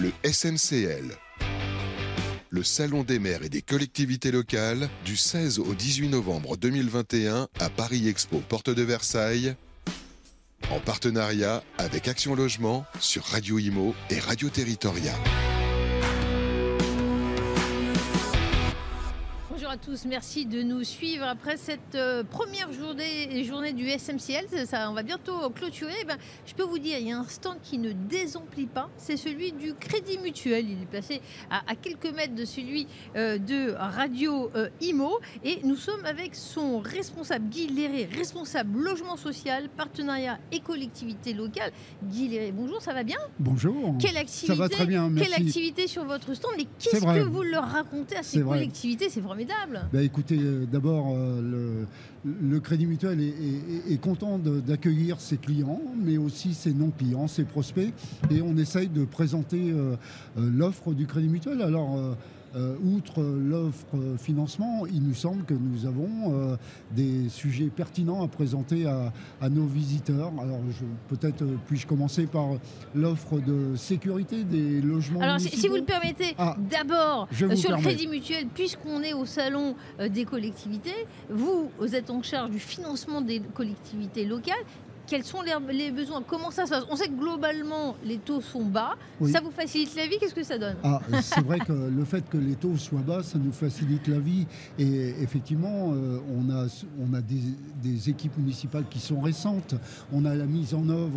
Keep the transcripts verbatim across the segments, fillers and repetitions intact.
Le S M C L, le Salon des maires et des collectivités locales, du seize au dix-huit novembre deux mille vingt et un à Paris Expo, porte de Versailles, en partenariat avec Action Logement sur Radio Imo et Radio Territoria. Bonjour à tous, merci de nous suivre après cette euh, première journée, journée du S M C L. Ça, on va bientôt clôturer. Eh ben, je peux vous dire, il y a un stand qui ne désemplit pas, c'est celui du Crédit Mutuel. Il est placé à, à quelques mètres de celui euh, de Radio euh, Imo. Et nous sommes avec son responsable, Guy Léré, responsable logement social, partenariat et collectivité locale. Guy Léré, bonjour, ça va bien? Bonjour. Quelle activité, ça va très bien, merci. Quelle activité sur votre stand? Mais qu'est-ce que vous leur racontez à ces c'est collectivités? C'est formidable. Bah écoutez, euh, d'abord, euh, le, le Crédit Mutuel est, est, est content de, d'accueillir ses clients, mais aussi ses non-clients, ses prospects, et on essaye de présenter euh, euh, l'offre du Crédit Mutuel. Alors, euh, Euh, outre l'offre euh, financement, il nous semble que nous avons euh, des sujets pertinents à présenter à, à nos visiteurs. Alors je, peut-être euh, puis-je commencer par l'offre de sécurité des logements Alors municipaux. si vous le permettez, ah, d'abord euh, sur le Crédit Mutuel, puisqu'on est au salon euh, des collectivités, vous, vous êtes en charge du financement des collectivités locales. Quels sont les, les besoins? Comment ça se passe? On sait que globalement, les taux sont bas. Oui. Ça vous facilite la vie? Qu'est-ce que ça donne? Ah, c'est vrai que le fait que les taux soient bas, ça nous facilite la vie. Et effectivement, euh, on a, on a des, des équipes municipales qui sont récentes. On a la mise en œuvre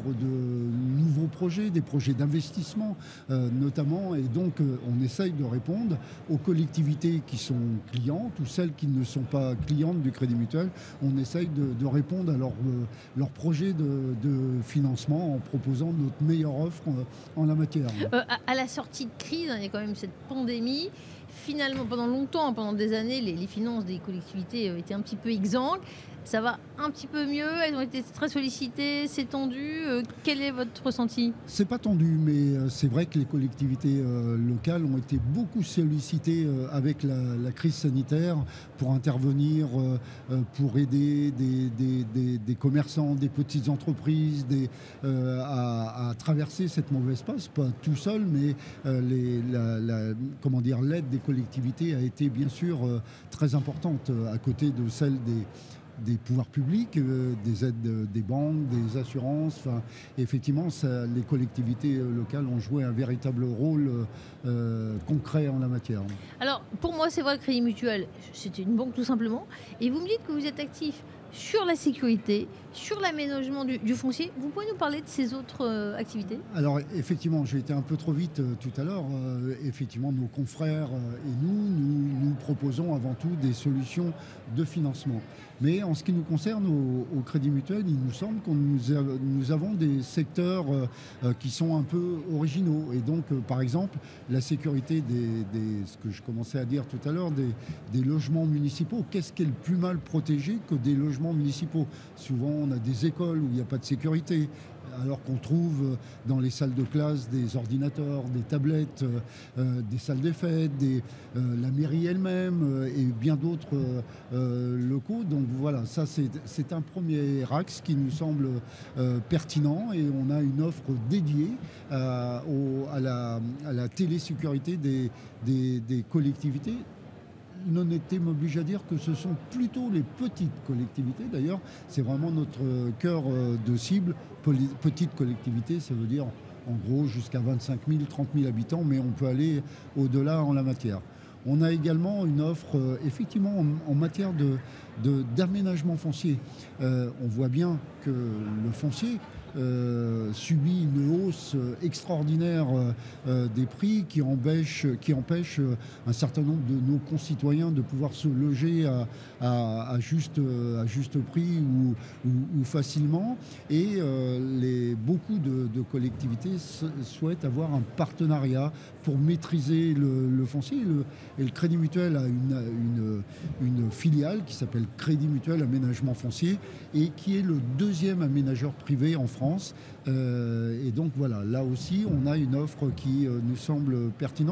de nouveaux projets, des projets d'investissement euh, notamment. Et donc, euh, on essaye de répondre aux collectivités qui sont clientes ou celles qui ne sont pas clientes du Crédit Mutuel. On essaye de, de répondre à leurs euh, leur projets De, de financement en proposant notre meilleure offre en, en la matière. Euh, à, à la sortie de crise, il y a quand même cette pandémie. Finalement, pendant longtemps, pendant des années, les, les finances des collectivités étaient un petit peu exsangues. Ça va un petit peu mieux, elles ont été très sollicitées, c'est tendu. Euh, quel est votre ressenti? C'est pas tendu, mais euh, c'est vrai que les collectivités euh, locales ont été beaucoup sollicitées euh, avec la, la crise sanitaire pour intervenir, euh, euh, pour aider des, des, des, des commerçants, des petites entreprises des, euh, à, à traverser cette mauvaise passe. Pas tout seul, mais euh, les, la, la, comment dire, l'aide des collectivités a été bien sûr euh, très importante euh, à côté de celle des des pouvoirs publics, euh, des aides de, des banques, des assurances. Enfin, effectivement, ça, les collectivités locales ont joué un véritable rôle euh, concret en la matière. Alors, pour moi, c'est vrai, le Crédit Mutuel, c'était une banque tout simplement. Et vous me dites que vous êtes actif sur la sécurité, sur l'aménagement du, du foncier. Vous pouvez nous parler de ces autres euh, activités? Alors effectivement, j'ai été un peu trop vite euh, tout à l'heure. Euh, effectivement, nos confrères euh, et nous, nous, nous proposons avant tout des solutions de financement. Mais en ce qui nous concerne au, au Crédit Mutuel, il nous semble que nous, a, nous avons des secteurs euh, qui sont un peu originaux. Et donc, euh, par exemple, la sécurité des, des, ce que je commençais à dire tout à l'heure, des, des logements municipaux. Qu'est-ce qui est le plus mal protégé que des logements municipaux? Souvent, on a des écoles où il n'y a pas de sécurité, alors qu'on trouve dans les salles de classe des ordinateurs, des tablettes, euh, des salles des fêtes, des, euh, la mairie elle-même euh, et bien d'autres euh, locaux. Donc voilà, ça c'est, c'est un premier axe qui nous semble euh, pertinent, et on a une offre dédiée euh, au, à, la, à la télésécurité des, des, des collectivités. L'honnêteté m'oblige à dire que ce sont plutôt les petites collectivités. D'ailleurs, c'est vraiment notre cœur de cible. Petite collectivité, ça veut dire en gros jusqu'à vingt-cinq mille, trente mille habitants, mais on peut aller au-delà en la matière. On a également une offre, euh, effectivement, en, en matière de, de, d'aménagement foncier. Euh, on voit bien que le foncier euh, subit une hausse extraordinaire euh, des prix qui empêche, qui empêche un certain nombre de nos concitoyens de pouvoir se loger à, à, à, juste, à juste prix ou, ou, ou facilement. Et euh, les, beaucoup de, de collectivités souhaitent avoir un partenariat pour maîtriser le, le foncier. Le, et le Crédit Mutuel a une, une, une filiale qui s'appelle Crédit Mutuel Aménagement Foncier et qui est le deuxième aménageur privé en France. Euh, et donc voilà, là aussi, on a une offre qui euh, nous semble pertinente.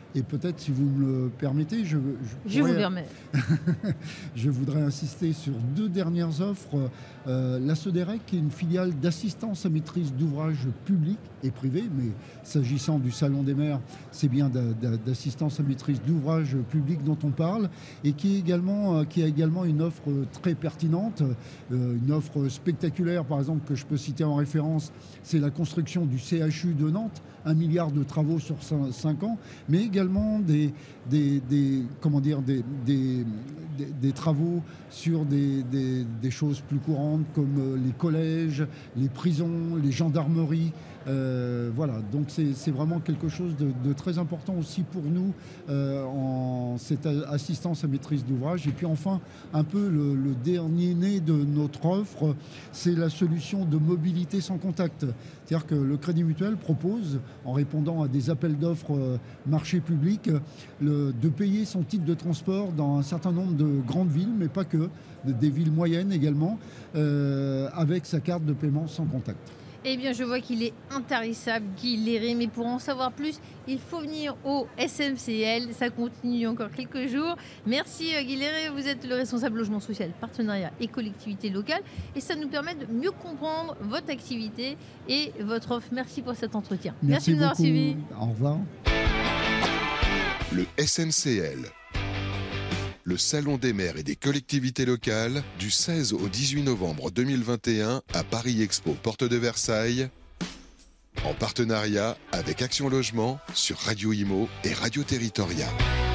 Et peut-être, si vous me le permettez, je, je, je vous permets. je voudrais insister sur deux dernières offres. Euh, la Soderec, qui est une filiale d'assistance à maîtrise d'ouvrage public et privé, mais s'agissant du Salon des maires, c'est bien d'assistance à maîtrise d'ouvrage public dont on parle, et qui, est également, qui a également une offre très pertinente, euh, une offre spectaculaire, par exemple, que je peux citer en référence, c'est la construction du C H U de Nantes, un milliard de travaux sur cinq ans, mais également des, des, des, comment dire, des, des, des, des travaux sur des, des, des choses plus courantes comme les collèges, les prisons, les gendarmeries. Euh, voilà, donc c'est vraiment quelque chose de, de très important aussi pour nous euh, en cette assistance à maîtrise d'ouvrage. Et puis enfin, un peu le, le dernier né de notre offre, c'est la solution de mobilité sans contact. C'est-à-dire que le Crédit Mutuel propose, en répondant à des appels d'offres euh, marché public, le, de payer son titre de transport dans un certain nombre de grandes villes, mais pas que, de, des villes moyennes également, euh, avec sa carte de paiement sans contact. Eh bien, je vois qu'il est intarissable, qu'il est mais pour en savoir plus, il faut venir au S M C L. Ça continue encore quelques jours. Merci Guilherme, vous êtes le responsable logement social, partenariat et collectivité locale. Et ça nous permet de mieux comprendre votre activité et votre offre. Merci pour cet entretien. Merci, Merci de nous avoir suivis. Au revoir. Le S M C L. Le Salon des maires et des collectivités locales du seize au dix-huit novembre deux mille vingt et un à Paris Expo, porte de Versailles, en partenariat avec Action Logement sur Radio Imo et Radio Territoria.